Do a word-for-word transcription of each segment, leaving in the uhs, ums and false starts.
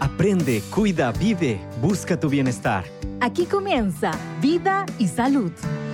Aprende, cuida, vive, busca tu bienestar. Aquí comienza Vida y Salud.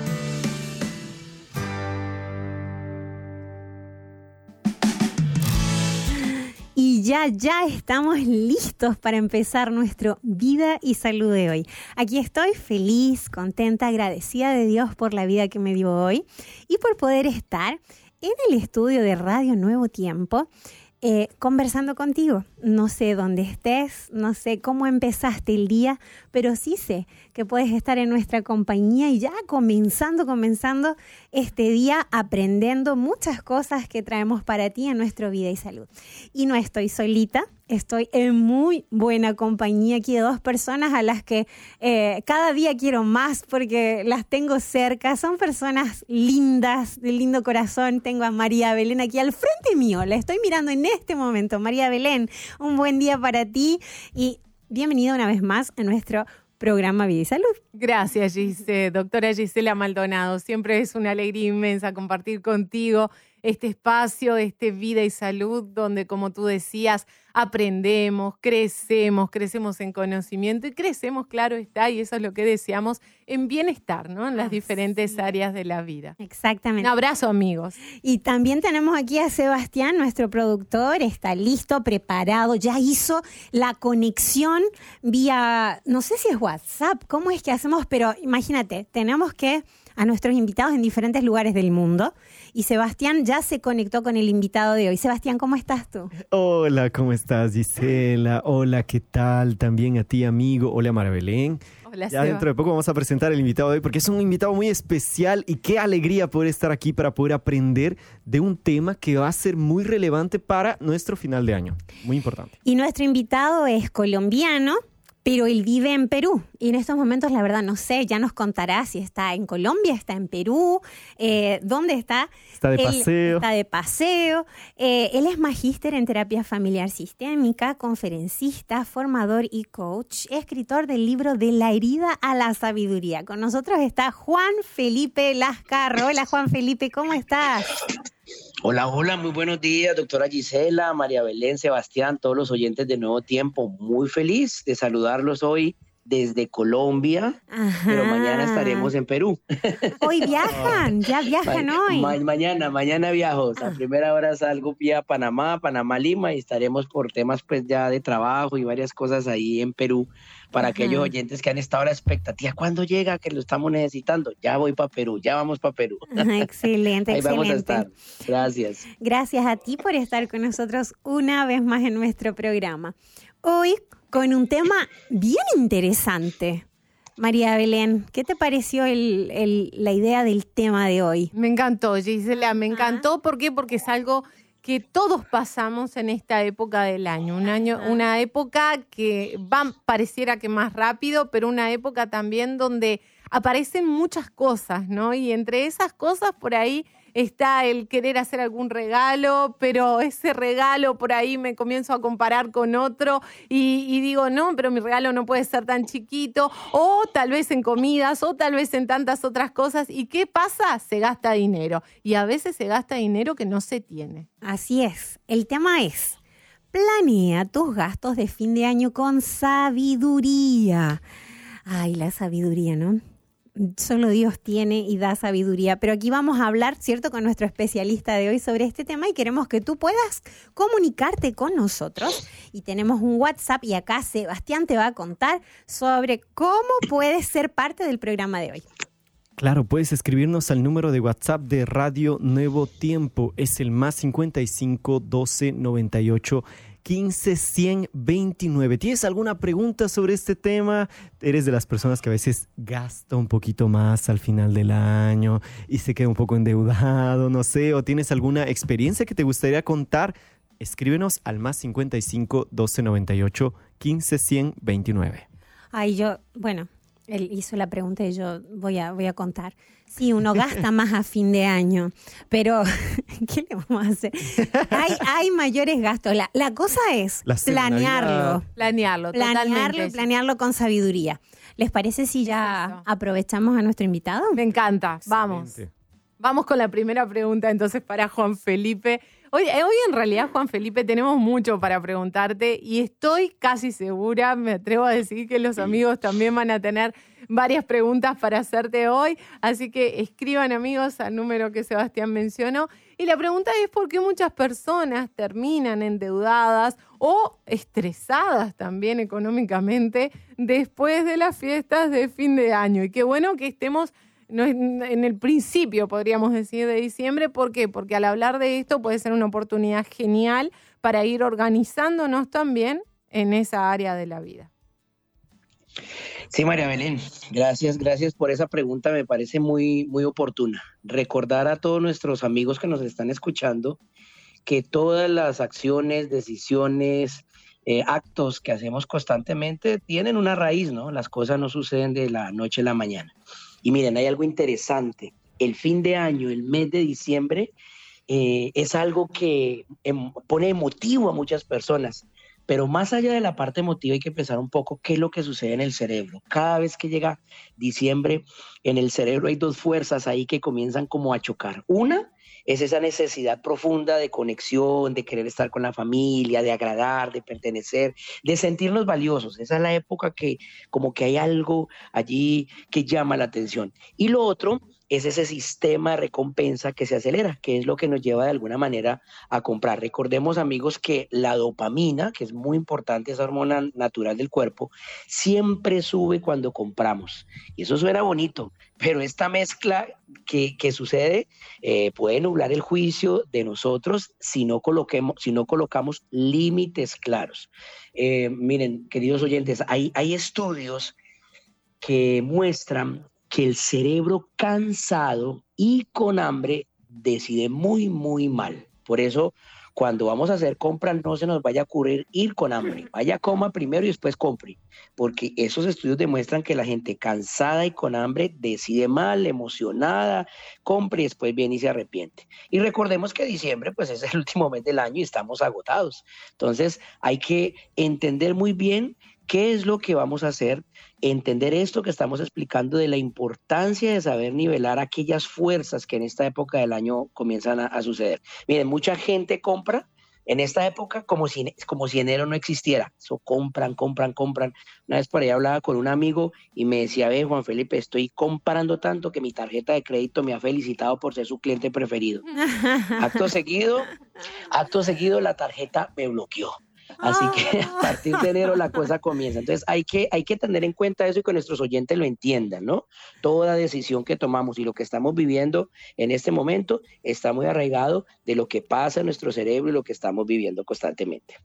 Y ya, ya estamos listos para empezar nuestro Vida y Salud de hoy. Aquí estoy feliz, contenta, agradecida de Dios por la vida que me dio hoy y por poder estar en el estudio de Radio Nuevo Tiempo eh, conversando contigo. No sé dónde estés, no sé cómo empezaste el día, pero sí sé que puedes estar en nuestra compañía y ya comenzando, comenzando este día aprendiendo muchas cosas que traemos para ti en nuestro Vida y Salud. Y no estoy solita. Estoy en muy buena compañía aquí de dos personas a las que eh, cada día quiero más porque las tengo cerca. Son personas lindas, de lindo corazón. Tengo a María Belén aquí al frente mío. La estoy mirando en este momento. María Belén, un buen día para ti y bienvenida una vez más a nuestro programa Vida y Salud. Gracias, Gise, doctora Gisela Maldonado. Siempre es una alegría inmensa compartir contigo este espacio, este Vida y Salud, donde, como tú decías, aprendemos, crecemos, crecemos en conocimiento y crecemos, claro está, y eso es lo que deseamos, en bienestar, ¿no? En las Así diferentes áreas de la vida. Exactamente. Un abrazo, amigos. Y también tenemos aquí a Sebastián, nuestro productor, está listo, preparado, ya hizo la conexión vía, no sé si es WhatsApp, ¿cómo es que hacemos? Pero imagínate, tenemos que a nuestros invitados en diferentes lugares del mundo. Y Sebastián ya se conectó con el invitado de hoy. Sebastián, ¿cómo estás tú? Hola, ¿cómo estás, Gisela? Hola, ¿qué tal? También a ti, amigo. Hola, María Belén. Hola, Ya Seba. dentro de poco vamos a presentar el invitado de hoy porque es un invitado muy especial y qué alegría poder estar aquí para poder aprender de un tema que va a ser muy relevante para nuestro final de año. Muy importante. Y nuestro invitado es colombiano, pero él vive en Perú y en estos momentos, la verdad, no sé, ya nos contará si está en Colombia, está en Perú, eh, ¿dónde está? Está de él paseo. Está de paseo. Eh, él es magíster en terapia familiar sistémica, conferencista, formador y coach, escritor del libro De la herida a la sabiduría. Con nosotros está Juan Felipe Lascarro. Hola, Juan Felipe, ¿cómo estás? Hola, hola, muy buenos días, doctora Gisela, María Belén, Sebastián, todos los oyentes de Nuevo Tiempo. Muy feliz de saludarlos hoy desde Colombia, Ajá. pero mañana estaremos en Perú. Hoy viajan, ya viajan Ma- hoy. ma- mañana, mañana viajo. A Ah. primera hora salgo vía Panamá, Panamá, Lima y estaremos por temas pues ya de trabajo y varias cosas ahí en Perú. Para Ajá. aquellos oyentes que han estado a la expectativa, ¿cuándo llega? Que lo estamos necesitando. Ya voy para Perú, ya vamos para Perú. Ajá, excelente, Ahí vamos a excelente. estar. Gracias. Gracias a ti por estar con nosotros una vez más en nuestro programa. Hoy con un tema bien interesante. María Belén, ¿qué te pareció el, el, la idea del tema de hoy? Me encantó, Gisela, me encantó. ¿Por qué? Porque es algo que todos pasamos en esta época del año. Un año, una época que va, pareciera que más rápido, pero una época también donde aparecen muchas cosas, ¿no? Y entre esas cosas por ahí está el querer hacer algún regalo, pero ese regalo por ahí me comienzo a comparar con otro y, y digo, no, pero mi regalo no puede ser tan chiquito, o tal vez en comidas, o tal vez en tantas otras cosas. ¿Y qué pasa? Se gasta dinero. Y a veces se gasta dinero que no se tiene. Así es. El tema es, planea tus gastos de fin de año con sabiduría. Ay, la sabiduría, ¿no? Solo Dios tiene y da sabiduría. Pero aquí vamos a hablar, ¿cierto?, con nuestro especialista de hoy sobre este tema y queremos que tú puedas comunicarte con nosotros. Y tenemos un WhatsApp y acá Sebastián te va a contar sobre cómo puedes ser parte del programa de hoy. Claro, puedes escribirnos al número de WhatsApp de Radio Nuevo Tiempo. Es el más cincuenta y cinco, doce, noventa y ocho, quince, cien, veintinueve. ¿Tienes alguna pregunta sobre este tema? ¿Eres de las personas que a veces gasta un poquito más al final del año y se queda un poco endeudado, no sé? ¿O tienes alguna experiencia que te gustaría contar? Escríbenos al más cincuenta y cinco, doce, noventa y ocho, quince, cien, veintinueve. Ay, yo, bueno, él hizo la pregunta y yo voy a, voy a contar. Sí, uno gasta más a fin de año, pero ¿qué le vamos a hacer? Hay, hay mayores gastos. La, la cosa es La cena, planearlo. Navidad. Planearlo, Planearlo y totalmente. planearlo con sabiduría. ¿Les parece si ya Exacto. aprovechamos a nuestro invitado? Me encanta. Vamos. Excelente. Vamos con la primera pregunta entonces para Juan Felipe. Hoy, hoy en realidad, Juan Felipe, tenemos mucho para preguntarte y estoy casi segura, me atrevo a decir que los amigos también van a tener varias preguntas para hacerte hoy, así que escriban, amigos, al número que Sebastián mencionó. Y la pregunta es por qué muchas personas terminan endeudadas o estresadas también económicamente después de las fiestas de fin de año. Y qué bueno que estemos en el principio, podríamos decir, de diciembre. ¿Por qué? Porque al hablar de esto puede ser una oportunidad genial para ir organizándonos también en esa área de la vida. Sí, María Belén, gracias, gracias por esa pregunta, me parece muy, muy oportuna. Recordar a todos nuestros amigos que nos están escuchando que todas las acciones, decisiones, eh, actos que hacemos constantemente tienen una raíz, ¿no? Las cosas no suceden de la noche a la mañana. Y miren, hay algo interesante. El fin de año, el mes de diciembre, eh, es algo que em, pone emotivo a muchas personas. Pero más allá de la parte emotiva hay que pensar un poco qué es lo que sucede en el cerebro. Cada vez que llega diciembre, en el cerebro hay dos fuerzas ahí que comienzan como a chocar. Una es esa necesidad profunda de conexión, de querer estar con la familia, de agradar, de pertenecer, de sentirnos valiosos. Esa es la época que como que hay algo allí que llama la atención. Y lo otro es ese sistema de recompensa que se acelera, que es lo que nos lleva de alguna manera a comprar. Recordemos, amigos, que la dopamina, que es muy importante, esa hormona natural del cuerpo, siempre sube cuando compramos. Y eso suena bonito, pero esta mezcla que, que sucede eh, puede nublar el juicio de nosotros si no, coloquemos, si no colocamos límites claros. Eh, miren, queridos oyentes, hay, hay estudios que muestran que el cerebro cansado y con hambre decide muy, muy mal. Por eso, cuando vamos a hacer compras, no se nos vaya a ocurrir ir con hambre. Vaya, coma primero y después compre. Porque esos estudios demuestran que la gente cansada y con hambre decide mal, emocionada, compre y después viene y se arrepiente. Y recordemos que diciembre, pues, es el último mes del año y estamos agotados. Entonces, hay que entender muy bien qué es lo que vamos a hacer, entender esto que estamos explicando de la importancia de saber nivelar aquellas fuerzas que en esta época del año comienzan a, a suceder. Miren, mucha gente compra en esta época como si, como si enero no existiera. Eso compran, compran, compran. Una vez por ahí hablaba con un amigo y me decía, ve, Juan Felipe, estoy comprando tanto que mi tarjeta de crédito me ha felicitado por ser su cliente preferido. Acto seguido, acto seguido la tarjeta me bloqueó. Así que a partir de enero la cosa comienza. Entonces hay que, hay que tener en cuenta eso y que nuestros oyentes lo entiendan, ¿no? Toda decisión que tomamos y lo que estamos viviendo en este momento está muy arraigado de lo que pasa en nuestro cerebro y lo que estamos viviendo constantemente.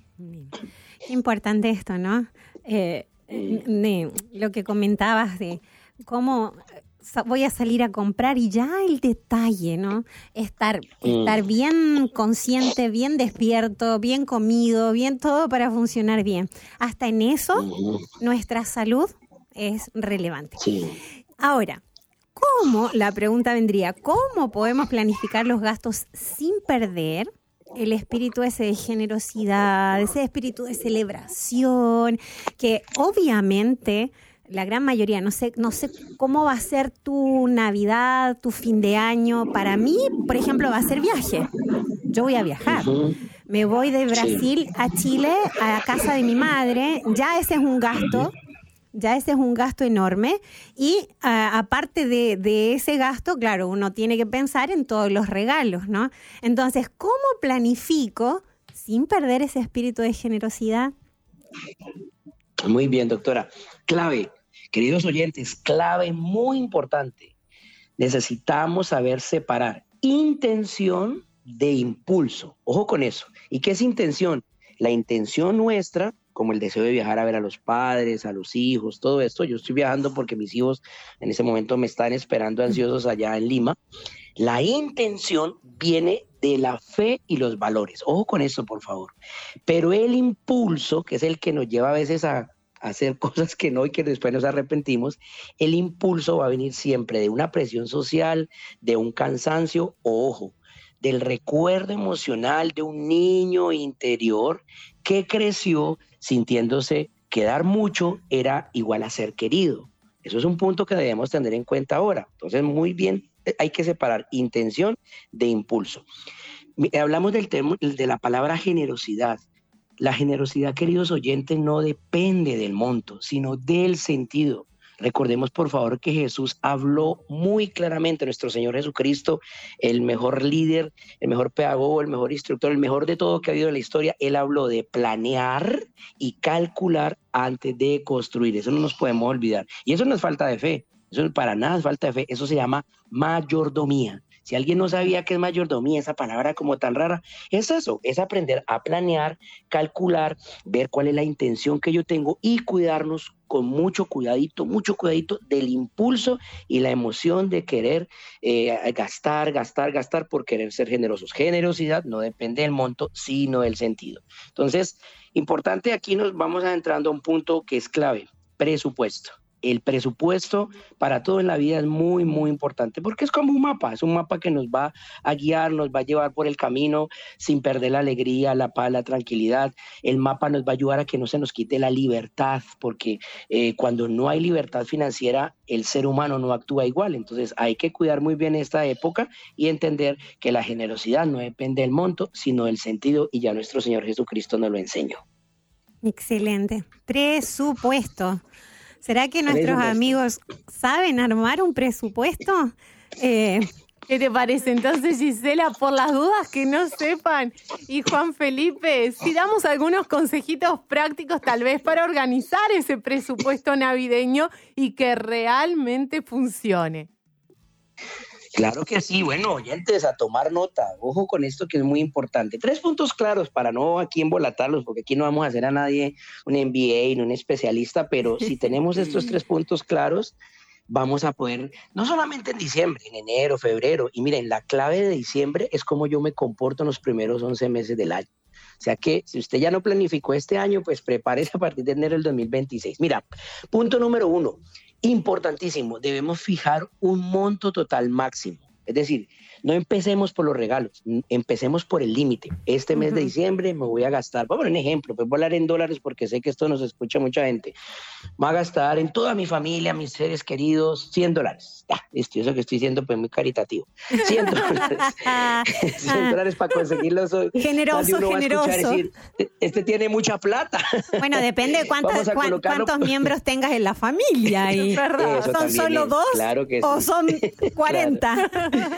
Qué importante esto, ¿no? Eh, de lo que comentabas de cómo voy a salir a comprar y ya el detalle, ¿no? Estar, estar bien consciente, bien despierto, bien comido, bien todo para funcionar bien. Hasta en eso, nuestra salud es relevante. Sí. Ahora, ¿cómo? La pregunta vendría, ¿cómo podemos planificar los gastos sin perder el espíritu ese de generosidad, ese espíritu de celebración, que obviamente la gran mayoría, no sé, no sé cómo va a ser tu Navidad, tu fin de año? Para mí, por ejemplo, va a ser viaje. Yo voy a viajar. Uh-huh. Me voy de Brasil sí. a Chile, a la casa de mi madre. Ya ese es un gasto, ya ese es un gasto enorme. Y uh, aparte de, de ese gasto, claro, uno tiene que pensar en todos los regalos, ¿no? Entonces, ¿cómo planifico sin perder ese espíritu de generosidad? Muy bien, doctora. Clave. Queridos oyentes, clave muy importante. Necesitamos saber separar intención de impulso. Ojo con eso. ¿Y qué es intención? La intención nuestra, como el deseo de viajar a ver a los padres, a los hijos, todo esto. Yo estoy viajando porque mis hijos en ese momento me están esperando ansiosos allá en Lima. La intención viene de la fe y los valores. Ojo con eso, por favor. Pero el impulso, que es el que nos lleva a veces a hacer cosas que no y que después nos arrepentimos, el impulso va a venir siempre de una presión social, de un cansancio, ojo, del recuerdo emocional de un niño interior que creció sintiéndose que dar mucho era igual a ser querido. Eso es un punto que debemos tener en cuenta ahora. Entonces, muy bien, hay que separar intención de impulso. Hablamos del tema, de la palabra generosidad. La generosidad, queridos oyentes, no depende del monto, sino del sentido. Recordemos, por favor, que Jesús habló muy claramente, nuestro Señor Jesucristo, el mejor líder, el mejor pedagogo, el mejor instructor, el mejor de todo que ha habido en la historia. Él habló de planear y calcular antes de construir. Eso no nos podemos olvidar. Y eso no es falta de fe. Eso para nada es falta de fe. Eso se llama mayordomía. Si alguien no sabía qué es mayordomía, esa palabra como tan rara, es eso, es aprender a planear, calcular, ver cuál es la intención que yo tengo y cuidarnos con mucho cuidadito, mucho cuidadito del impulso y la emoción de querer eh, gastar, gastar, gastar por querer ser generosos. Generosidad no depende del monto, sino del sentido. Entonces, importante, aquí nos vamos adentrando a un punto que es clave, presupuesto. El presupuesto para todo en la vida es muy, muy importante porque es como un mapa, es un mapa que nos va a guiar, nos va a llevar por el camino sin perder la alegría, la paz, la tranquilidad. El mapa nos va a ayudar a que no se nos quite la libertad porque eh, cuando no hay libertad financiera, el ser humano no actúa igual. Entonces hay que cuidar muy bien esta época y entender que la generosidad no depende del monto, sino del sentido, y ya nuestro Señor Jesucristo nos lo enseñó. Excelente. Presupuesto. ¿Será que nuestros amigos saben armar un presupuesto? Eh, ¿Qué te parece entonces, Gisela? Por las dudas que no sepan. Y Juan Felipe, si damos algunos consejitos prácticos tal vez para organizar ese presupuesto navideño y que realmente funcione. Claro que sí. Bueno, oyentes, a tomar nota. Ojo con esto que es muy importante. Tres puntos claros para no aquí embolatarlos, porque aquí no vamos a hacer a nadie un M B A ni un especialista, pero si tenemos estos tres puntos claros, vamos a poder, no solamente en diciembre, en enero, febrero. Y miren, la clave de diciembre es cómo yo me comporto en los primeros once meses del año. O sea que si usted ya no planificó este año, pues prepárese a partir de enero del dos mil veintiséis. Mira, punto número uno. Importantísimo, debemos fijar un monto total máximo. Es decir, no empecemos por los regalos, empecemos por el límite. Este mes uh-huh. de diciembre me voy a gastar, voy a poner un ejemplo, pues voy a hablar en dólares porque sé que esto nos escucha mucha gente. Me voy a gastar en toda mi familia, mis seres queridos, cien dólares. Ya, listo, eso que estoy diciendo pues muy caritativo. cien dólares. cien dólares para conseguirlo. Generoso, generoso. Decir, este tiene mucha plata. Bueno, depende de cuántas, cuán, cuántos miembros tengas en la familia. Y ¿son solo es, dos claro que o sí. son cuarenta?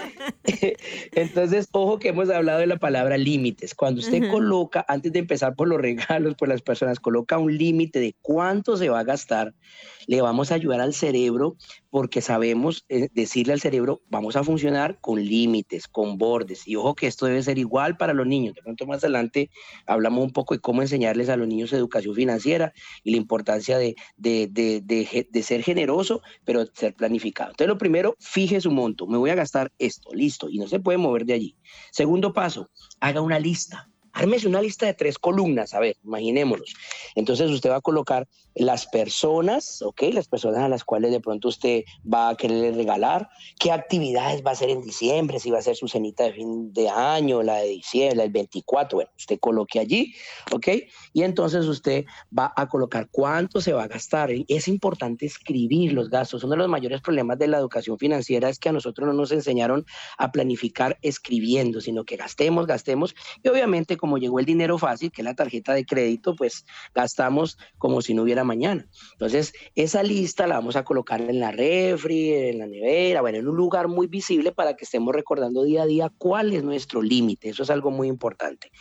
Entonces, ojo que hemos hablado de la palabra límites. Cuando usted uh-huh. coloca, antes de empezar por los regalos, por las personas, coloca un límite de cuánto se va a gastar, le vamos a ayudar al cerebro porque sabemos eh, decirle al cerebro, vamos a funcionar con límites, con bordes. Y ojo que esto debe ser igual para los niños. De pronto más adelante hablamos un poco de cómo enseñarles a los niños educación financiera y la importancia de, de, de, de, de ser generoso, pero ser planificado. Entonces, lo primero, fije su monto. Me voy a gastar esto, listo, y no se puede mover de allí. Segundo paso, haga una lista. Ármese una lista de tres columnas, a ver, imaginémonos. Entonces usted va a colocar las personas, ¿ok? Las personas a las cuales de pronto usted va a querer regalar, qué actividades va a hacer en diciembre, si va a hacer su cenita de fin de año, la de diciembre, la del veinticuatro, bueno, usted coloque allí, ¿ok? Y entonces usted va a colocar cuánto se va a gastar. Es importante escribir los gastos. Uno de los mayores problemas de la educación financiera es que a nosotros no nos enseñaron a planificar escribiendo, sino que gastemos, gastemos, y obviamente como llegó el dinero fácil, que es la tarjeta de crédito, pues gastamos como si no hubiera mañana. Entonces, esa lista la vamos a colocar en la refri, en la nevera, bueno, en un lugar muy visible para que estemos recordando día a día cuál es nuestro límite. Eso es algo muy importante.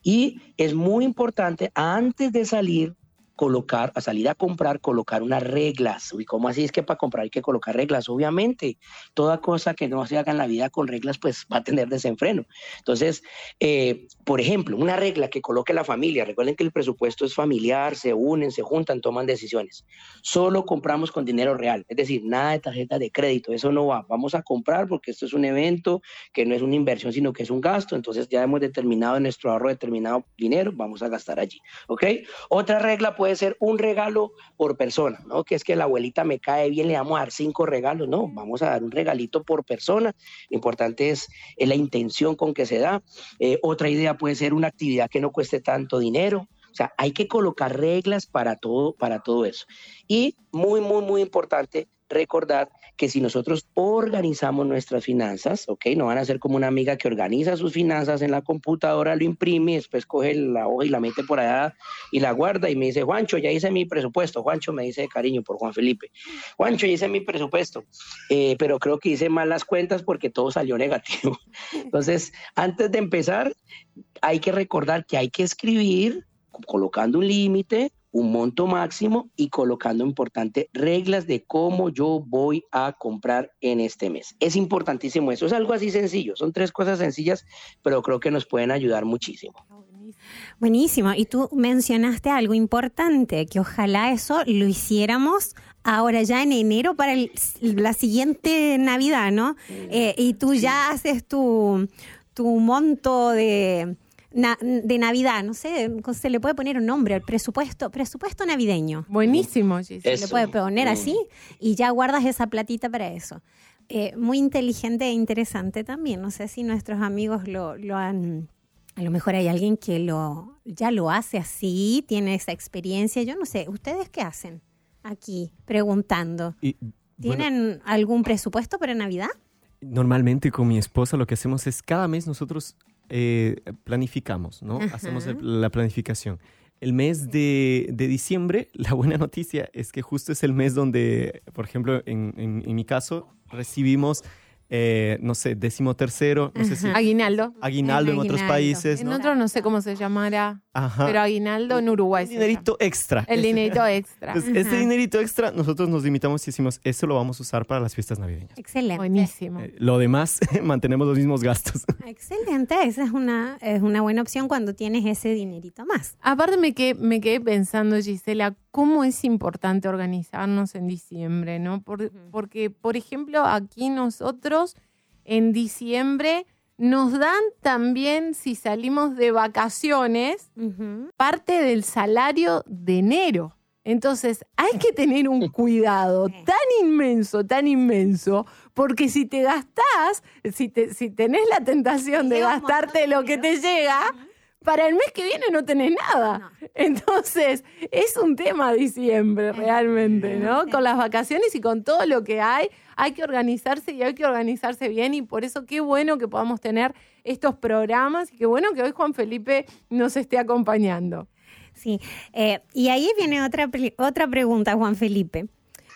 Y es muy importante, antes de salir, colocar, a salir a comprar, colocar unas reglas. Uy, ¿cómo así es que para comprar hay que colocar reglas? Obviamente, toda cosa que no se haga en la vida con reglas, pues va a tener desenfreno. Entonces, eh, por ejemplo, una regla que coloque la familia. Recuerden que el presupuesto es familiar, se unen, se juntan, toman decisiones. Solo compramos con dinero real, es decir, nada de tarjeta de crédito, eso no va. Vamos a comprar porque esto es un evento que no es una inversión, sino que es un gasto. Entonces, ya hemos determinado en nuestro ahorro determinado dinero, vamos a gastar allí, ¿ok? Otra regla puede puede ser un regalo por persona, ¿no? Que es que la abuelita me cae bien, le vamos a dar cinco regalos, no, vamos a dar un regalito por persona. Lo importante es, es la intención con que se da. Eh, otra idea puede ser una actividad que no cueste tanto dinero. O sea, hay que colocar reglas para todo, para todo eso. Y muy, muy, muy importante, recordar que si nosotros organizamos nuestras finanzas, ¿ok? No van a ser como una amiga que organiza sus finanzas en la computadora, lo imprime, y después coge la hoja y la mete por allá y la guarda y me dice, Juancho, ya hice mi presupuesto. Juancho me dice de cariño por Juan Felipe. Juancho, ya hice mi presupuesto, eh, pero creo que hice mal las cuentas porque todo salió negativo. Entonces, antes de empezar, hay que recordar que hay que escribir colocando un límite, un monto máximo y colocando, importante, reglas de cómo yo voy a comprar en este mes. Es importantísimo eso, es algo así sencillo, son tres cosas sencillas, pero creo que nos pueden ayudar muchísimo. Buenísimo, y tú mencionaste algo importante, que ojalá eso lo hiciéramos ahora ya en enero para el, la siguiente Navidad, ¿no? Eh, y tú ya haces tu, tu monto de... Na, de Navidad, no sé, se le puede poner un nombre al presupuesto, presupuesto navideño. Buenísimo, Gis. Se le puede poner así y ya guardas esa platita para eso. Eh, muy inteligente e interesante también. No sé si nuestros amigos lo, lo han... A lo mejor hay alguien que lo ya lo hace así, tiene esa experiencia. Yo no sé, ¿ustedes qué hacen aquí preguntando? Y, ¿Tienen bueno, algún presupuesto para Navidad? Normalmente con mi esposa lo que hacemos es cada mes nosotros... Eh, planificamos, ¿no? Ajá. Hacemos el, la planificación. El mes de, de diciembre, la buena noticia es que justo es el mes donde, por ejemplo, en, en, en mi caso, recibimos, eh, no sé, decimotercero, no sé si... Aguinaldo. Aguinaldo en otros países, En ¿no? otros no sé cómo se llamará. Ajá. Pero aguinaldo en Uruguay. El dinerito extra. El dinerito extra. Entonces, ese dinerito extra, nosotros nos limitamos y decimos, eso lo vamos a usar para las fiestas navideñas. Excelente. Buenísimo. Eh, lo demás, mantenemos los mismos gastos. Excelente, esa es una, es una buena opción cuando tienes ese dinerito más. Aparte me quedé, me quedé pensando, Gisela, cómo es importante organizarnos en diciembre, ¿no? Por, porque, por ejemplo, aquí nosotros en diciembre... Nos dan también, si salimos de vacaciones, uh-huh. parte del salario de enero. Entonces, hay que tener un cuidado tan inmenso, tan inmenso, porque si te gastás, si, te, si tenés la tentación de gastarte lo que te llega, para el mes que viene no tenés nada. Entonces, es un tema diciembre realmente, ¿no? Con las vacaciones y con todo lo que hay, hay que organizarse y hay que organizarse bien, y por eso qué bueno que podamos tener estos programas y qué bueno que hoy Juan Felipe nos esté acompañando. Sí, eh, y ahí viene otra, otra pregunta, Juan Felipe.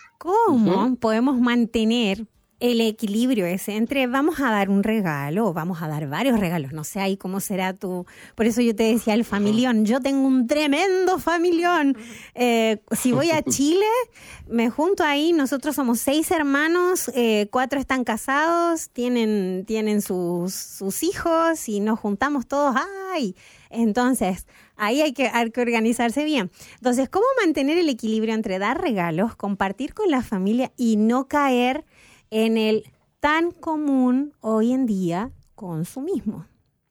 ¿Cómo uh-huh. podemos mantener el equilibrio ese entre vamos a dar un regalo o vamos a dar varios regalos? No sé ahí cómo será tu... Por eso yo te decía el familión. Yo tengo un tremendo familión. Eh, si voy a Chile, me junto ahí. Nosotros somos seis hermanos, eh, cuatro están casados, tienen, tienen sus, sus hijos y nos juntamos todos. ¡Ay! Entonces, ahí hay que, hay que organizarse bien. Entonces, ¿cómo mantener el equilibrio entre dar regalos, compartir con la familia y no caer en el tan común hoy en día consumismo?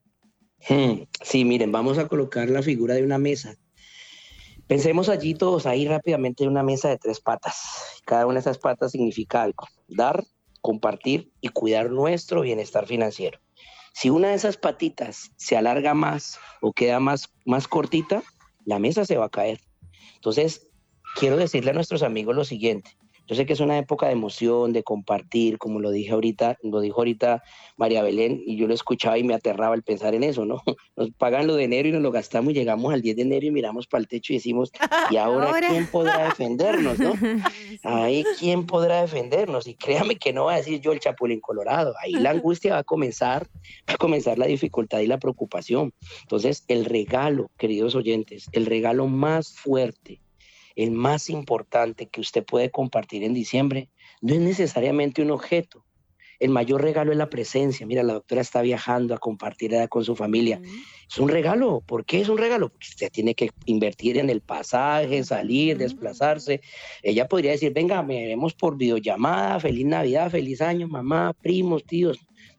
Sí, miren, vamos a colocar la figura de una mesa. Pensemos allí todos ahí rápidamente en una mesa de tres patas. Cada una de esas patas significa algo: dar, compartir y cuidar nuestro bienestar financiero. Si una de esas patitas se alarga más o queda más, más cortita, la mesa se va a caer. Entonces, quiero decirle a nuestros amigos lo siguiente. Yo sé que es una época de emoción, de compartir, como lo dije ahorita, lo dijo ahorita María Belén, y yo lo escuchaba y me aterraba el pensar en eso, ¿no? Nos pagan lo de enero y nos lo gastamos y llegamos al diez de enero y miramos para el techo y decimos, ¿y ahora, ¿Ahora? quién podrá defendernos, no? Ahí, ¿quién podrá defendernos? Y créame que no va a decir yo el Chapulín Colorado. Ahí la angustia va a comenzar, va a comenzar la dificultad y la preocupación. Entonces, el regalo, queridos oyentes, el regalo más fuerte, el más importante que usted puede compartir en diciembre, no es necesariamente un objeto. El mayor regalo es la presencia. Mira, la doctora está viajando a compartir edad con su familia. Uh-huh. Es un regalo. ¿Por qué es un regalo? Porque usted tiene que invertir en el pasaje, salir, uh-huh. desplazarse. Ella podría decir, venga, me vemos por videollamada, feliz Navidad, feliz año, mamá, primos, tíos.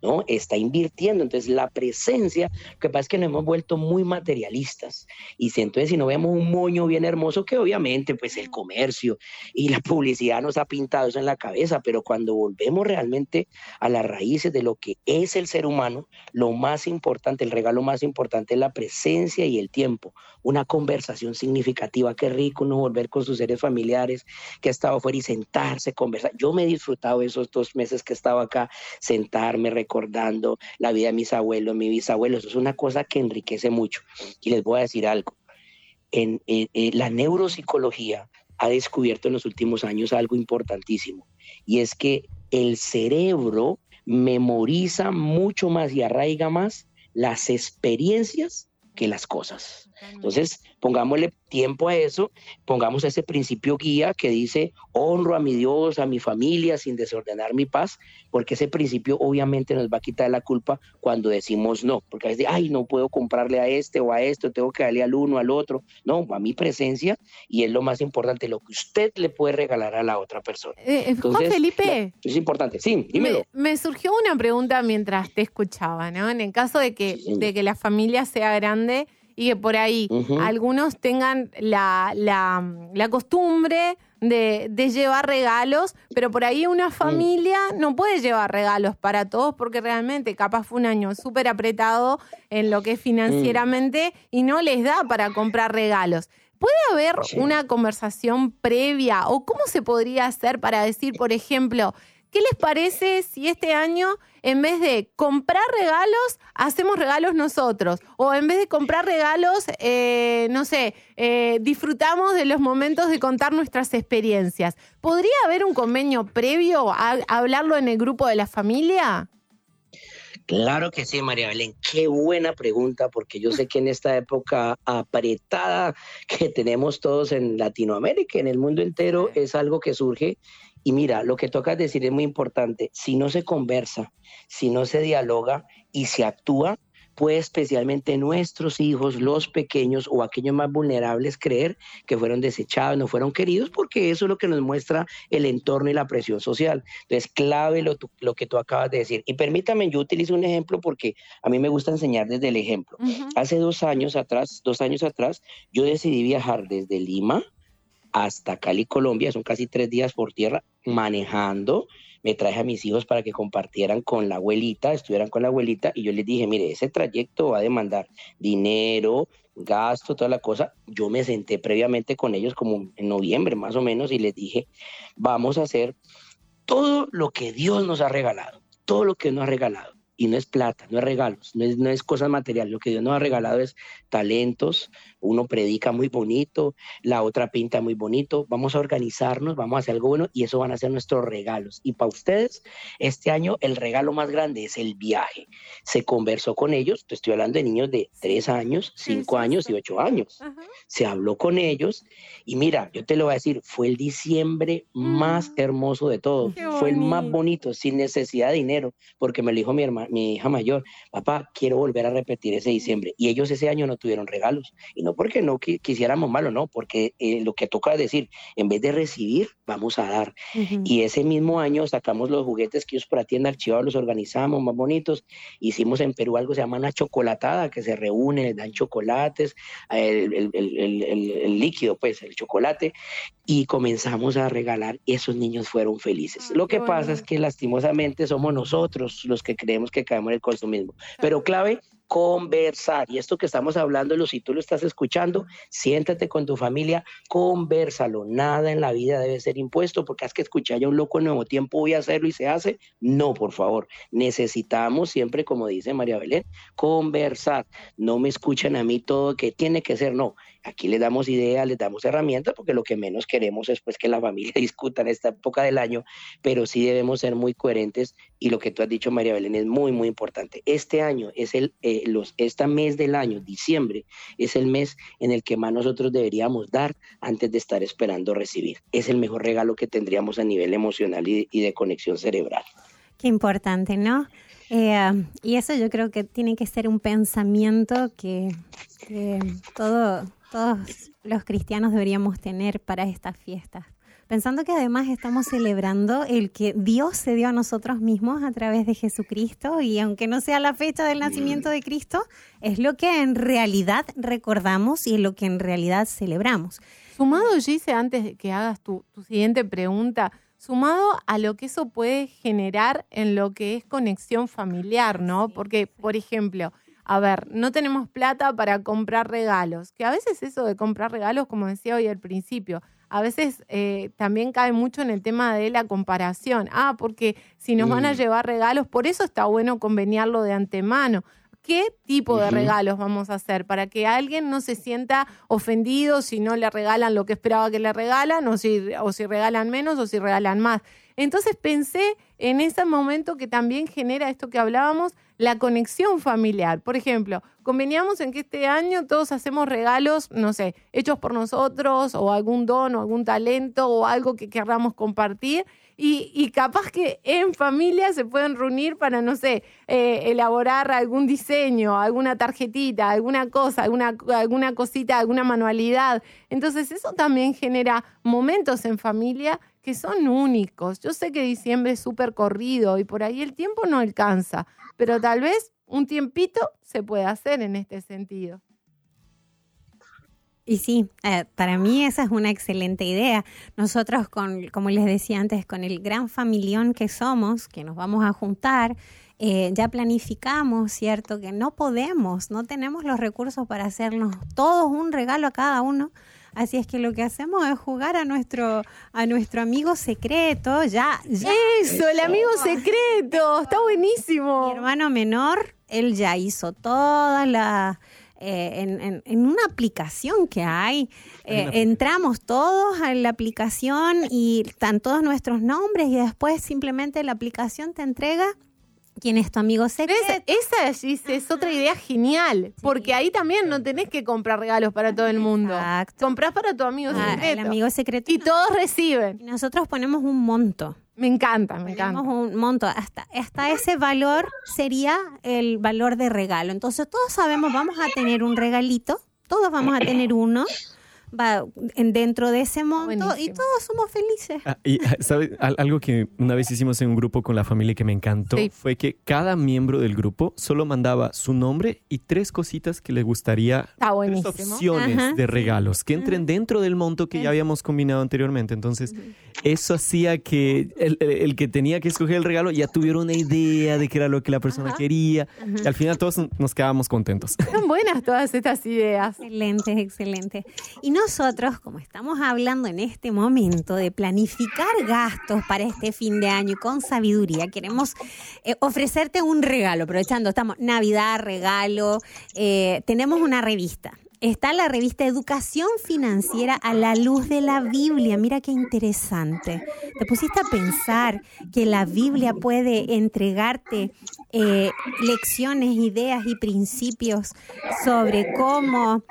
¿no? Está invirtiendo. Entonces, la presencia, lo que pasa es que nos hemos vuelto muy materialistas. Y si, entonces, si no vemos un moño bien hermoso, que obviamente, pues, el comercio y la publicidad nos ha pintado eso en la cabeza, pero cuando volvemos realmente a las raíces de lo que es el ser humano, lo más importante, el regalo más importante es la presencia y el tiempo. Una conversación significativa, qué rico uno volver con sus seres familiares que ha estado afuera y sentarse, conversar. Yo me he disfrutado esos dos meses que he estado acá, sentarme recordando la vida de mis abuelos, mis bisabuelos. Eso es una cosa que enriquece mucho. Y les voy a decir algo. En, en, en la neuropsicología ha descubierto en los últimos años algo importantísimo, y es que el cerebro memoriza mucho más y arraiga más las experiencias que las cosas. Entonces, pongámosle tiempo a eso, pongamos ese principio guía que dice, honro a mi Dios, a mi familia, sin desordenar mi paz, porque ese principio obviamente nos va a quitar la culpa cuando decimos no, porque a veces, ay, no puedo comprarle a este o a esto, tengo que darle al uno, al otro. No, a mi presencia, y es lo más importante, lo que usted le puede regalar a la otra persona. Eh, Entonces, Juan Felipe. Es importante, sí, dímelo. Me, me surgió una pregunta mientras te escuchaba, ¿no? En el caso de que, Sí, de que la familia sea grande y que por ahí uh-huh. algunos tengan la, la, la costumbre de, de llevar regalos, pero por ahí una familia uh-huh. no puede llevar regalos para todos porque realmente capaz fue un año súper apretado en lo que es financieramente uh-huh. y no les da para comprar regalos. ¿Puede haber sí. una conversación previa o cómo se podría hacer para decir, por ejemplo, ¿qué les parece si este año, en vez de comprar regalos, hacemos regalos nosotros? O en vez de comprar regalos, eh, no sé, eh, disfrutamos de los momentos de contar nuestras experiencias. ¿Podría haber un convenio previo a, a hablarlo en el grupo de la familia? Claro que sí, María Belén. Qué buena pregunta, porque yo sé que en esta época apretada que tenemos todos en Latinoamérica, en el mundo entero, es algo que surge. Y mira, lo que tocas decir es muy importante. Si no se conversa, si no se dialoga y se actúa, puede especialmente nuestros hijos, los pequeños o aquellos más vulnerables, creer que fueron desechados, no fueron queridos, porque eso es lo que nos muestra el entorno y la presión social. Entonces, clave lo, lo que tú acabas de decir. Y permítame, yo utilizo un ejemplo porque a mí me gusta enseñar desde el ejemplo. Uh-huh. Hace dos años atrás, dos años atrás, yo decidí viajar desde Lima hasta Cali, Colombia, son casi tres días por tierra, manejando. Me traje a mis hijos para que compartieran con la abuelita, estuvieran con la abuelita, y yo les dije, mire, ese trayecto va a demandar dinero, gasto, toda la cosa. Yo me senté previamente con ellos como en noviembre más o menos y les dije, vamos a hacer todo lo que Dios nos ha regalado, todo lo que Dios nos ha regalado. Y no es plata, no es regalos, no es, no es cosas materiales. Lo que Dios nos ha regalado es talentos. Uno predica muy bonito, la otra pinta muy bonito. Vamos a organizarnos, vamos a hacer algo bueno y eso van a ser nuestros regalos. Y para ustedes, este año el regalo más grande es el viaje. Se conversó con ellos, te estoy hablando de niños de tres años, cinco años y ocho años. Uh-huh. Se habló con ellos y mira, yo te lo voy a decir, fue el diciembre uh-huh. más hermoso de todos. Fue el más bonito, sin necesidad de dinero, porque me lo dijo mi hermana, mi hija mayor, papá, quiero volver a repetir ese diciembre. Y ellos ese año no tuvieron regalos. Y no porque no qu- quisiéramos malo, no, porque eh, lo que toca decir, en vez de recibir, vamos a dar. Uh-huh. Y ese mismo año sacamos los juguetes que ellos por la tienda archivados, los organizamos más bonitos. Hicimos en Perú algo que se llama una chocolatada, que se reúne, les dan chocolates, el, el, el, el, el, el líquido, pues, el chocolate, y comenzamos a regalar. Esos niños fueron felices. Ay, lo que pasa bueno. es que lastimosamente somos nosotros los que creemos que caemos en el consumismo. Pero clave, conversar. Y esto que estamos hablando, si tú lo estás escuchando, siéntate con tu familia, conversalo. Nada en la vida debe ser impuesto porque es que escuché ya un loco en Nuevo Tiempo, voy a hacerlo y se hace. No, por favor. Necesitamos siempre, como dice María Belén, conversar. No me escuchan a mí todo que tiene que ser, no. Aquí les damos ideas, les damos herramientas, porque lo que menos queremos es pues, que la familia discuta en esta época del año, pero sí debemos ser muy coherentes y lo que tú has dicho, María Belén, es muy, muy importante. Este año es el, eh, los, este mes del año, diciembre, es el mes en el que más nosotros deberíamos dar antes de estar esperando recibir. Es el mejor regalo que tendríamos a nivel emocional y, y de conexión cerebral. Qué importante, ¿no? Eh, y eso yo creo que tiene que ser un pensamiento que, que todo... todos los cristianos deberíamos tener para estas fiestas. pensando que además estamos celebrando el que Dios se dio a nosotros mismos a través de Jesucristo, y aunque no sea la fecha del nacimiento de Cristo, es lo que en realidad recordamos y es lo que en realidad celebramos. Sumado, Gise, antes de que hagas tu, tu siguiente pregunta, sumado a lo que eso puede generar en lo que es conexión familiar, ¿no? Porque, por ejemplo, a ver, no tenemos plata para comprar regalos, que a veces eso de comprar regalos, como decía hoy al principio, a veces eh, también cae mucho en el tema de la comparación. Ah, porque si nos van a llevar regalos, por eso está bueno conveniarlo de antemano. ¿Qué tipo de regalos vamos a hacer para que alguien no se sienta ofendido si no le regalan lo que esperaba que le regalan, o si, o si regalan menos o si regalan más? Entonces pensé en ese momento que también genera esto que hablábamos, la conexión familiar. Por ejemplo, conveníamos en que este año todos hacemos regalos, no sé, hechos por nosotros, o algún don o algún talento o algo que queramos compartir. Y, y capaz que en familia se pueden reunir para, no sé, eh, elaborar algún diseño, alguna tarjetita, alguna cosa, alguna, alguna cosita, alguna manualidad. Entonces eso también genera momentos en familia que son únicos. Yo sé que diciembre es súper corrido y por ahí el tiempo no alcanza, pero tal vez un tiempito se puede hacer en este sentido. Y sí, eh, para mí esa es una excelente idea. Nosotros, con, como les decía antes, con el gran familión que somos, que nos vamos a juntar, eh, ya planificamos, ¿cierto? Que no podemos, no tenemos los recursos para hacernos todos un regalo a cada uno. Así es que lo que hacemos es jugar a nuestro a nuestro amigo secreto. Ya, ya. Eso, el amigo secreto, está buenísimo. Mi hermano menor, él ya hizo todas las... Eh, en, en, en una aplicación que hay, eh, entramos todos a la aplicación y están todos nuestros nombres y después simplemente la aplicación te entrega quién es tu amigo secreto. Esa, esa es, es otra idea genial, sí. Porque ahí también no tenés que comprar regalos para todo el mundo. Exacto. Comprás para tu amigo ah, secreto. El amigo secreto. Y todos reciben. Y nosotros ponemos un monto. Me encanta, me encanta. Ponemos un monto. Hasta, hasta ese valor sería el valor de regalo. Entonces todos sabemos, vamos a tener un regalito, todos vamos a tener uno. Va en dentro de ese monto. Buenísimo. Y todos somos felices. Ah, y ¿sabes? Algo que una vez hicimos en un grupo con la familia que me encantó, sí, fue que cada miembro del grupo solo mandaba su nombre y tres cositas que le gustaría, tres opciones Ajá. de regalos que entren dentro del monto que ya habíamos combinado anteriormente. Entonces, eso hacía que el, el, el que tenía que escoger el regalo ya tuviera una idea de qué era lo que la persona Ajá. quería. Ajá. Y al final todos nos quedábamos contentos. Son buenas todas estas ideas. Excelente, excelente. Y no Nosotros, como estamos hablando en este momento de planificar gastos para este fin de año con sabiduría, queremos eh, ofrecerte un regalo, aprovechando, estamos Navidad, regalo, eh, tenemos una revista. Está la revista Educación Financiera a la Luz de la Biblia. Mira qué interesante. ¿Te pusiste a pensar que la Biblia puede entregarte eh, lecciones, ideas y principios sobre cómo...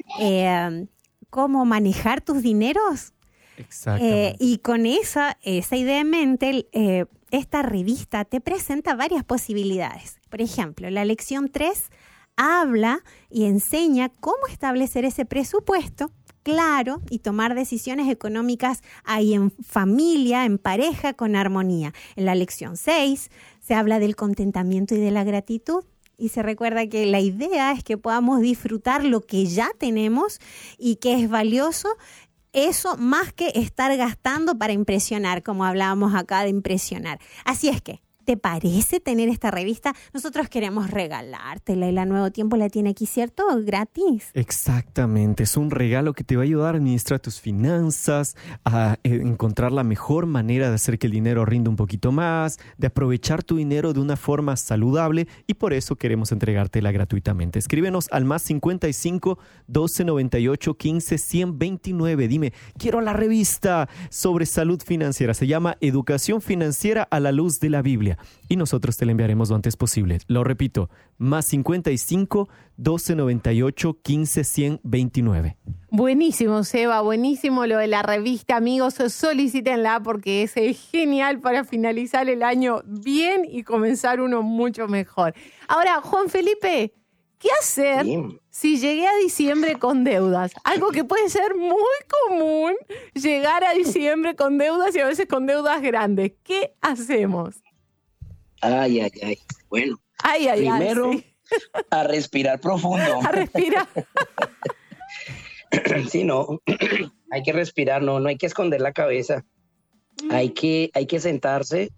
Eh, cómo manejar tus dineros? Exactamente. Eh, y con esa, esa idea en mente, eh, esta revista te presenta varias posibilidades. Por ejemplo, la lección tres habla y enseña cómo establecer ese presupuesto claro y tomar decisiones económicas ahí en familia, en pareja, con armonía. En la lección seis se habla del contentamiento y de la gratitud. Y se recuerda que la idea es que podamos disfrutar lo que ya tenemos y que es valioso, eso más que estar gastando para impresionar, como hablábamos acá de impresionar. Así es que, ¿te parece tener esta revista? Nosotros queremos regalártela y la Nuevo Tiempo la tiene aquí, ¿cierto? Gratis. Exactamente, es un regalo que te va a ayudar a administrar tus finanzas, a encontrar la mejor manera de hacer que el dinero rinda un poquito más, de aprovechar tu dinero de una forma saludable y por eso queremos entregártela gratuitamente. Escríbenos al más cincuenta y cinco, doce, noventa y ocho, quince, cien veintinueve. Dime, quiero la revista sobre salud financiera. Se llama Educación Financiera a la Luz de la Biblia. Y nosotros te la enviaremos lo antes posible. Lo repito, más cincuenta y cinco, doce, noventa y ocho, quince, cien veintinueve. Buenísimo, Seba, buenísimo lo de la revista, amigos, solicítenla porque es genial para finalizar el año bien y comenzar uno mucho mejor. Ahora, Juan Felipe, ¿qué hacer Sí. si llegué a diciembre con deudas? Algo que puede ser muy común, llegar a diciembre con deudas y a veces con deudas grandes. ¿Qué hacemos? Ay, ay, ay. Bueno, Ay, ay, primero ay. Sí. a respirar profundo. A respirar. Sí, no, hay que respirar, no, no hay que esconder la cabeza. Hay que, hay que sentarse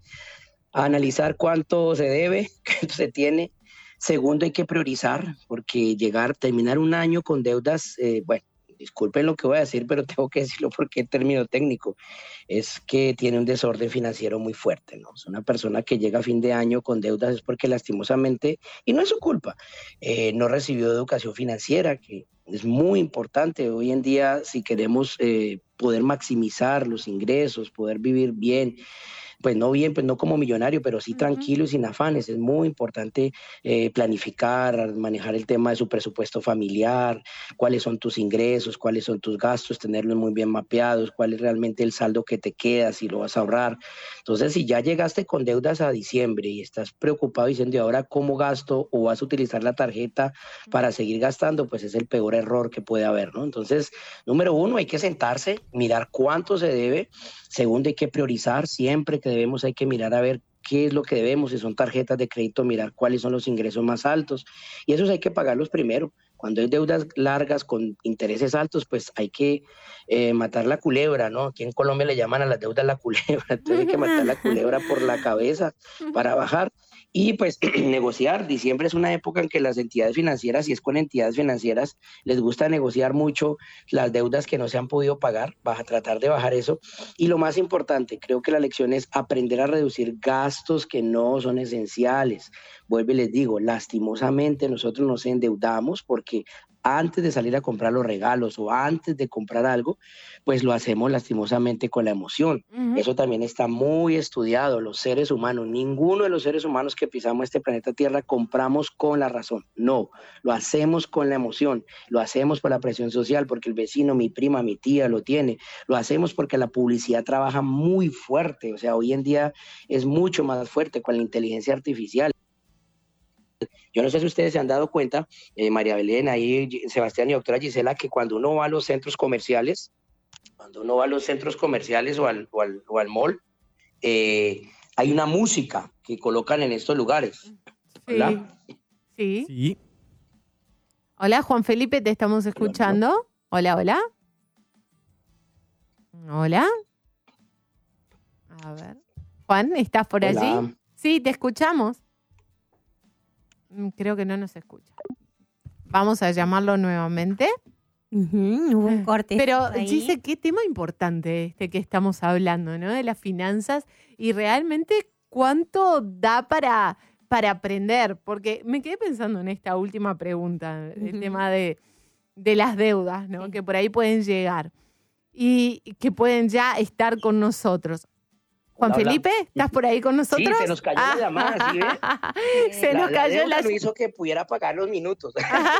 a analizar cuánto se debe, cuánto se tiene. Segundo, hay que priorizar, porque llegar, terminar un año con deudas, eh, bueno, disculpen lo que voy a decir, pero tengo que decirlo porque es término técnico, es que tiene un desorden financiero muy fuerte, ¿no? Es una persona que llega a fin de año con deudas es porque lastimosamente, y no es su culpa, eh, no recibió educación financiera, que es muy importante. Hoy en día, si queremos eh, poder maximizar los ingresos, poder vivir bien, pues no bien, pues no como millonario, pero sí tranquilo y sin afanes. Es muy importante eh, planificar, manejar el tema de su presupuesto familiar, cuáles son tus ingresos, cuáles son tus gastos, tenerlos muy bien mapeados, cuál es realmente el saldo que te queda, si lo vas a ahorrar. Entonces, si ya llegaste con deudas a diciembre y estás preocupado diciendo, ¿y ahora cómo gasto? ¿O vas a utilizar la tarjeta para seguir gastando? Pues es el peor error que puede haber, ¿no? Entonces, número uno, hay que sentarse, mirar cuánto se debe. Segundo, hay que priorizar siempre que debemos, hay que mirar a ver qué es lo que debemos, si son tarjetas de crédito, mirar cuáles son los ingresos más altos, y esos hay que pagarlos primero. Cuando hay deudas largas con intereses altos, pues hay que eh, matar la culebra, ¿no? Aquí en Colombia le llaman a las deudas la culebra, entonces hay que matar la culebra por la cabeza para bajar. Y pues negociar. Diciembre es una época en que las entidades financieras, si es con entidades financieras, les gusta negociar mucho las deudas que no se han podido pagar, vas a tratar de bajar eso. Y lo más importante, creo que la lección es aprender a reducir gastos que no son esenciales. Vuelvo y les digo, lastimosamente nosotros nos endeudamos porque antes de salir a comprar los regalos o antes de comprar algo, pues lo hacemos lastimosamente con la emoción. Uh-huh. Eso también está muy estudiado. Los seres humanos, ninguno de los seres humanos que pisamos este planeta Tierra compramos con la razón. No, lo hacemos con la emoción, lo hacemos por la presión social, porque el vecino, mi prima, mi tía lo tiene. Lo hacemos porque la publicidad trabaja muy fuerte. O sea, hoy en día es mucho más fuerte con la inteligencia artificial. Yo no sé si ustedes se han dado cuenta, eh, María Belén, ahí Sebastián y doctora Gisela, que cuando uno va a los centros comerciales, cuando uno va a los centros comerciales o al, o al, o al mall, eh, hay una música que colocan en estos lugares. ¿Hola? Sí. Sí. Hola, Juan Felipe, te estamos escuchando. Hola, hola. Hola. A ver. Juan, ¿estás por Hola. allí? Sí, te escuchamos. Creo que no nos escucha. Vamos a llamarlo nuevamente. Uh-huh, hubo un corte. Pero dice qué tema importante este que estamos hablando, ¿no? De las finanzas y realmente cuánto da para, para aprender. Porque me quedé pensando en esta última pregunta, uh-huh. el tema de, de las deudas, ¿no? Sí. Que por ahí pueden llegar y que pueden ya estar con nosotros. Juan hola, Felipe, hola. ¿Estás por ahí con nosotros? Sí, se nos cayó ah. la llamada, ¿sí ves? Se la, nos cayó la... la... no hizo que pudiera pagar los minutos.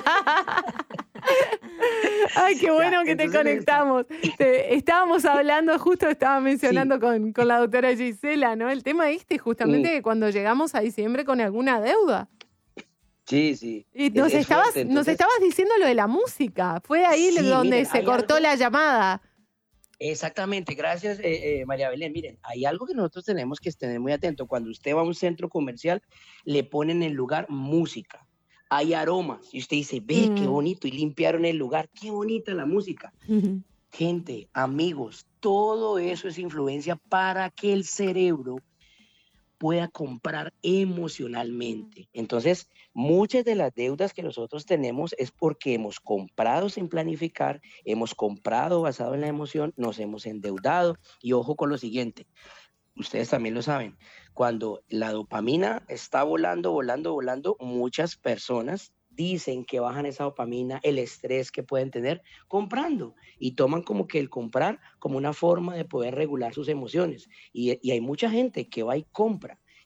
Ay, qué bueno ya, que te conectamos. Te, estábamos hablando, justo estaba mencionando sí. con, con la doctora Gisela, ¿no? El tema este, justamente, sí. cuando llegamos a diciembre con alguna deuda. Sí, sí. Y nos, es estabas, fuerte, nos estabas diciendo lo de la música. Fue ahí sí, donde miren, se cortó algo... la llamada. Exactamente, gracias eh, eh, María Belén. Miren, hay algo que nosotros tenemos que tener muy atento. Cuando usted va a un centro comercial, le ponen en el lugar música, hay aromas, y usted dice, ve, mm. qué bonito, y limpiaron el lugar, qué bonita la música. Mm-hmm. Gente, amigos, todo eso es influencia para que el cerebro pueda comprar emocionalmente. Entonces, muchas de las deudas que nosotros tenemos es porque hemos comprado sin planificar, hemos comprado basado en la emoción, nos hemos endeudado. Y ojo con lo siguiente, ustedes también lo saben, cuando la dopamina está volando, volando, volando, muchas personas dicen que bajan esa dopamina, el estrés que pueden tener comprando y toman como que el comprar como una forma de poder regular sus emociones y, y hay mucha gente que va y compra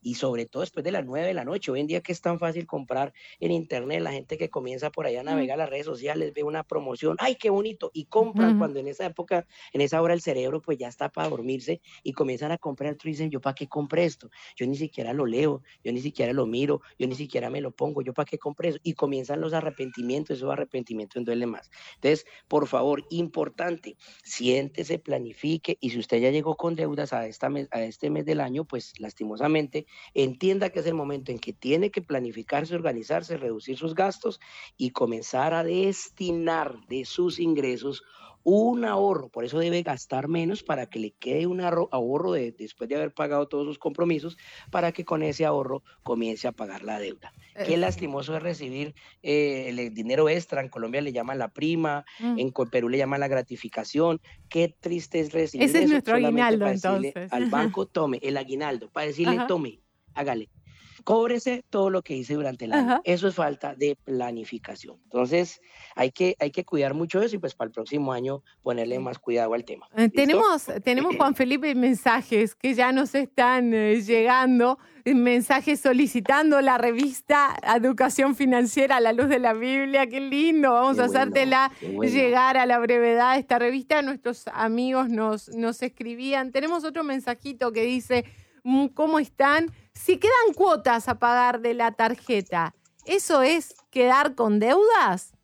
y sobre todo después de las nueve de la noche. Hoy en día que es tan fácil comprar en internet, la gente que comienza por allá a navegar las redes sociales, ve una promoción, ¡ay, qué bonito! Y compran, uh-huh. cuando en esa época, en esa hora el cerebro pues ya está para dormirse y comienzan a comprar, y dicen, ¿yo para qué compré esto? Yo ni siquiera lo leo, yo ni siquiera lo miro, yo ni siquiera me lo pongo, ¿yo para qué compré eso? Y comienzan los arrepentimientos, esos arrepentimientos duelen más. Entonces, por favor, importante, siéntese, planifique, y si usted ya llegó con deudas a, esta mes, a este mes del año, pues lastimosamente, entienda que es el momento en que tiene que planificarse, organizarse, reducir sus gastos y comenzar a destinar de sus ingresos un ahorro. Por eso debe gastar menos, para que le quede un ahorro de, después de haber pagado todos sus compromisos, para que con ese ahorro comience a pagar la deuda. Eh, Qué lastimoso es recibir eh, el dinero extra. En Colombia le llaman la prima, mm. en Perú le llaman la gratificación. Qué triste es recibir ese eso. Es nuestro aguinaldo, para entonces. Al banco, tome el aguinaldo, para decirle, Ajá. tome, hágale. Cóbrese todo lo que hice durante el año. Ajá. Eso es falta de planificación. Entonces, hay que, hay que cuidar mucho eso y pues para el próximo año ponerle más cuidado al tema. Eh, tenemos, tenemos, Juan Felipe, mensajes que ya nos están eh, llegando, mensajes solicitando la revista Educación Financiera a la Luz de la Biblia. Qué lindo, vamos qué a hacértela bueno, bueno. llegar a la brevedad esta revista. Nuestros amigos nos, nos escribían. Tenemos otro mensajito que dice, ¿cómo están? Si quedan cuotas a pagar de la tarjeta, ¿eso es quedar con deudas?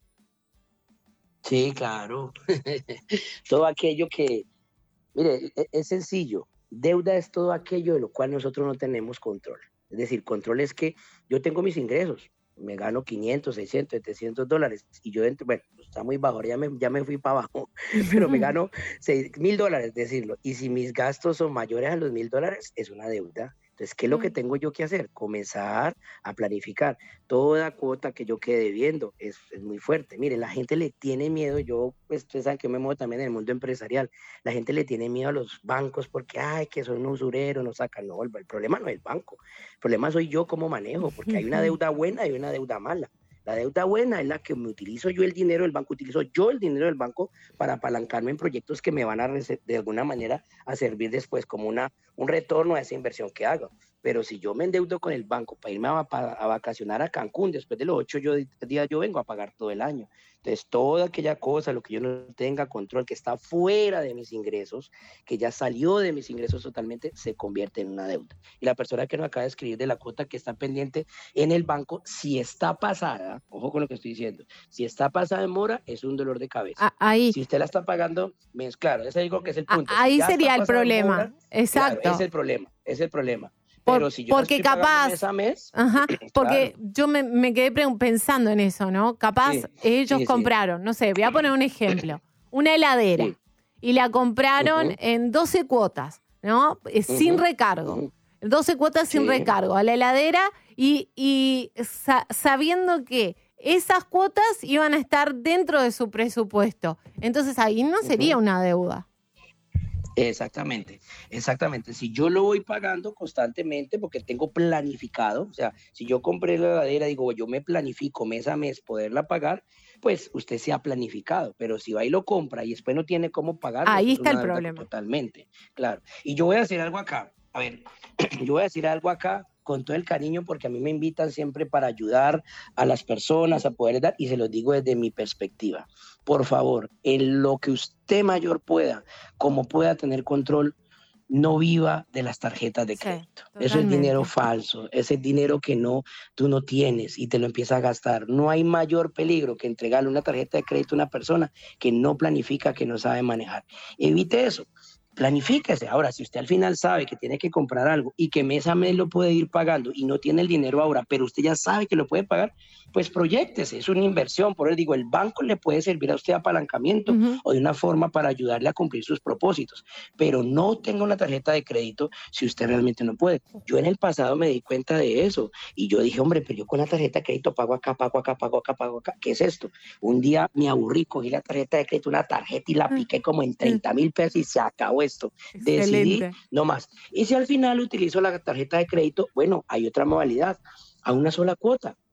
Sí, claro. Todo aquello que, mire, es sencillo. Deuda es todo aquello de lo cual nosotros no tenemos control. Es decir, control es que yo tengo mis ingresos, me gano quinientos, seiscientos, setecientos dólares y yo, bueno, está muy bajo, ya me, ya me fui para abajo, pero me gano mil dólares, decirlo, y si mis gastos son mayores a los mil dólares, es una deuda. Entonces, ¿qué es lo que tengo yo que hacer? Comenzar a planificar. Toda cuota que yo quede debiendo es, es muy fuerte. Mire, la gente le tiene miedo, yo, pues, ustedes saben que me muevo también en el mundo empresarial, la gente le tiene miedo a los bancos porque, ay, que son usureros, no sacan, no, el, el problema no es el banco, el problema soy yo cómo manejo, porque hay una deuda buena y una deuda mala. La deuda buena es la que me utilizo yo el dinero del banco, utilizo yo el dinero del banco para apalancarme en proyectos que me van a, de alguna manera, a servir después como una, un retorno a esa inversión que hago. Pero si yo me endeudo con el banco para irme a, a vacacionar a Cancún, después de los ocho yo, días yo vengo a pagar todo el año. Entonces, toda aquella cosa, lo que yo no tenga control, que está fuera de mis ingresos, que ya salió de mis ingresos totalmente, se convierte en una deuda. Y la persona que nos acaba de escribir de la cuota que está pendiente en el banco, si está pasada, ojo con lo que estoy diciendo, si está pasada en mora, es un dolor de cabeza. Ah, ahí. Si usted la está pagando, es claro, ese digo que es el punto. Ah, ahí si sería el problema. Mora, exacto. Claro, es el problema, es el problema. Por, Pero si yo porque estoy capaz, mes a mes, ajá, porque claro. yo me, me quedé pensando en eso, ¿no? Capaz sí, ellos sí, compraron, sí. no sé, voy a poner un ejemplo, una heladera sí. y la compraron uh-huh. en doce cuotas, ¿no? Uh-huh. Sin recargo. Uh-huh. doce cuotas sí. sin recargo a la heladera y, y sa- sabiendo que esas cuotas iban a estar dentro de su presupuesto. Entonces ahí no sería uh-huh. una deuda. Exactamente, exactamente. Si yo lo voy pagando constantemente porque tengo planificado, o sea, si yo compré la heladera, digo, yo me planifico mes a mes poderla pagar, pues usted se ha planificado, pero si va y lo compra y después no tiene cómo pagar, ahí está el problema. Totalmente, claro. Y yo voy a decir algo acá, a ver, yo voy a decir algo acá con todo el cariño porque a mí me invitan siempre para ayudar a las personas a poder dar y se los digo desde mi perspectiva. Por favor, en lo que usted mayor pueda, como pueda tener control, no viva de las tarjetas de crédito. Sí, eso es dinero falso, ese es dinero que no, tú no tienes y te lo empiezas a gastar. No hay mayor peligro que entregarle una tarjeta de crédito a una persona que no planifica, que no sabe manejar. Evite eso. Planifíquese. Ahora, si usted al final sabe que tiene que comprar algo y que mes a mes lo puede ir pagando y no tiene el dinero ahora, pero usted ya sabe que lo puede pagar, pues proyéctese, es una inversión. Por eso digo, el banco le puede servir a usted apalancamiento uh-huh. o de una forma para ayudarle a cumplir sus propósitos, pero no tenga una tarjeta de crédito si usted realmente no puede. Yo en el pasado me di cuenta de eso y yo dije, hombre, pero yo con la tarjeta de crédito pago acá, pago acá, pago acá, pago acá. ¿Qué es esto? Un día me aburrí, cogí la tarjeta de crédito, una tarjeta y la piqué como en treinta mil pesos y se acabó esto. Excelente. Decidí no más. Y si al final utilizo la tarjeta de crédito, bueno, hay otra modalidad, a una sola cuota.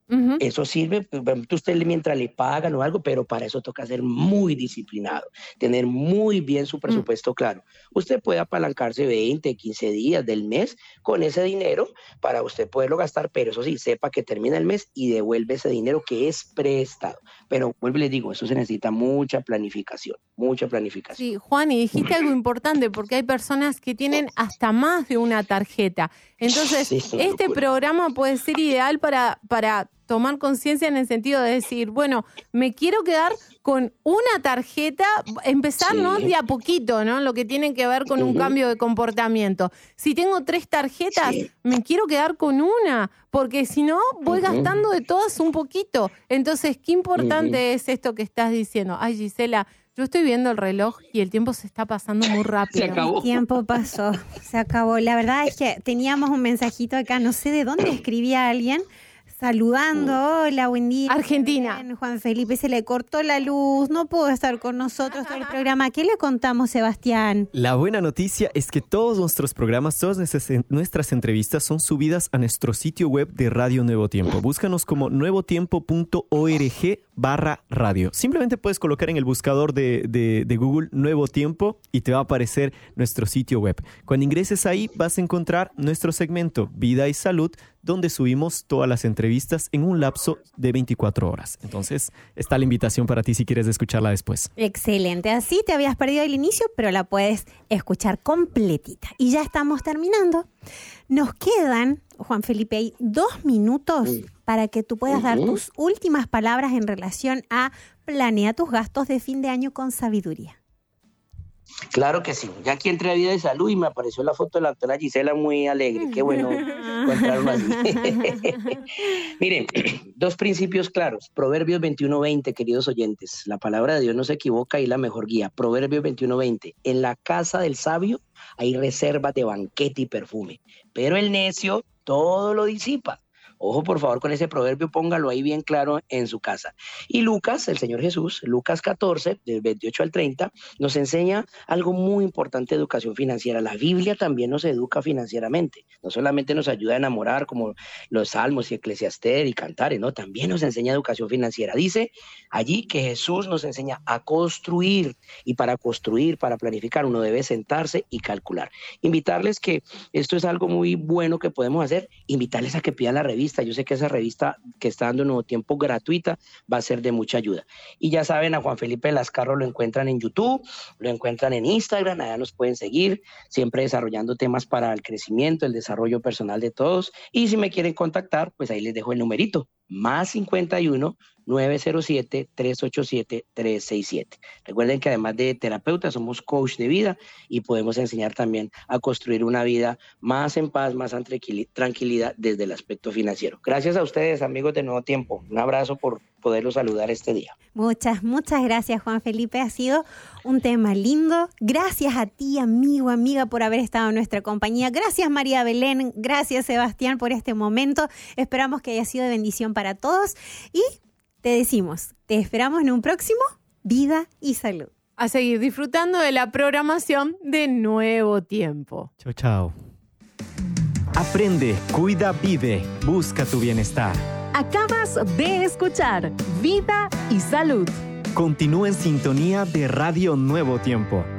Uh-huh. Eso sirve, usted mientras le pagan o algo, pero para eso toca ser muy disciplinado, tener muy bien su presupuesto uh-huh. claro. Usted puede apalancarse veinte, quince días del mes con ese dinero para usted poderlo gastar, pero eso sí, sepa que termina el mes y devuelve ese dinero que es prestado. Pero vuelvo y les digo, eso se necesita mucha planificación, mucha planificación. Sí, Juan, y dijiste algo importante, porque hay personas que tienen hasta más de una tarjeta. Entonces, sí, este locura. programa puede ser ideal para, para tomar conciencia en el sentido de decir, bueno, me quiero quedar con una tarjeta, empezar, sí. ¿no? De a poquito, ¿no? Lo que tiene que ver con uh-huh. un cambio de comportamiento. Si tengo tres tarjetas, sí. me quiero quedar con una, porque si no, voy uh-huh. gastando de todas un poquito. Entonces, qué importante uh-huh. es esto que estás diciendo. Ay, Gisela, yo estoy viendo el reloj y el tiempo se está pasando muy rápido. Se acabó. El tiempo pasó, se acabó. La verdad es que teníamos un mensajito acá, no sé de dónde escribía alguien, saludando, hola, buen día. Argentina. Bien, Juan Felipe, se le cortó la luz, no pudo estar con nosotros todo el programa. ¿Qué le contamos, Sebastián? La buena noticia es que todos nuestros programas, todas nuestras entrevistas son subidas a nuestro sitio web de Radio Nuevo Tiempo. Búscanos como nuevotiempo.org barra radio. Simplemente puedes colocar en el buscador de, de, de Google Nuevo Tiempo y te va a aparecer nuestro sitio web. Cuando ingreses ahí vas a encontrar nuestro segmento Vida y Salud, donde subimos todas las entrevistas en un lapso de veinticuatro horas. Entonces, está la invitación para ti si quieres escucharla después. Excelente. Así te habías perdido el inicio, pero la puedes escuchar completita. Y ya estamos terminando. Nos quedan, Juan Felipe, hay dos minutos para que tú puedas dar tus últimas palabras en relación a planea tus gastos de fin de año con sabiduría. Claro que sí. Ya aquí entré a Vida y Salud y me apareció la foto de la doctora Gisela muy alegre. Qué bueno encontrarlo así. Miren, dos principios claros. Proverbios veintiuno veinte, queridos oyentes. La palabra de Dios no se equivoca y la mejor guía. Proverbios veintiuno veinte. En la casa del sabio hay reservas de banquete y perfume, pero el necio todo lo disipa. Ojo, por favor, con ese proverbio, póngalo ahí bien claro en su casa. Y Lucas, el Señor Jesús, Lucas catorce, del veintiocho al treinta, nos enseña algo muy importante de educación financiera. La Biblia también nos educa financieramente. No solamente nos ayuda a enamorar como los Salmos y Eclesiastés y Cantares, no, también nos enseña educación financiera. Dice allí que Jesús nos enseña a construir, y para construir, para planificar, uno debe sentarse y calcular. Invitarles que esto es algo muy bueno que podemos hacer, invitarles a que pidan la revista. Yo sé que esa revista que está dando Nuevo Tiempo gratuita va a ser de mucha ayuda. Y ya saben, a Juan Felipe Lascarro lo encuentran en YouTube, lo encuentran en Instagram, allá nos pueden seguir, siempre desarrollando temas para el crecimiento, el desarrollo personal de todos. Y si me quieren contactar, pues ahí les dejo el numerito, más cincuenta y uno, nueve cero siete, tres ocho siete, tres seis siete. Recuerden que además de terapeuta, somos coach de vida y podemos enseñar también a construir una vida más en paz, más en tranquilidad desde el aspecto financiero. Gracias a ustedes, amigos de Nuevo Tiempo. Un abrazo por poderlos saludar este día. Muchas, muchas gracias, Juan Felipe. Ha sido un tema lindo. Gracias a ti, amigo, amiga, por haber estado en nuestra compañía. Gracias, María Belén. Gracias, Sebastián, por este momento. Esperamos que haya sido de bendición para todos. Y te decimos, te esperamos en un próximo Vida y Salud. A seguir disfrutando de la programación de Nuevo Tiempo. Chao, chao. Aprende, cuida, vive. Busca tu bienestar. Acabas de escuchar Vida y Salud. Continúa en sintonía de Radio Nuevo Tiempo.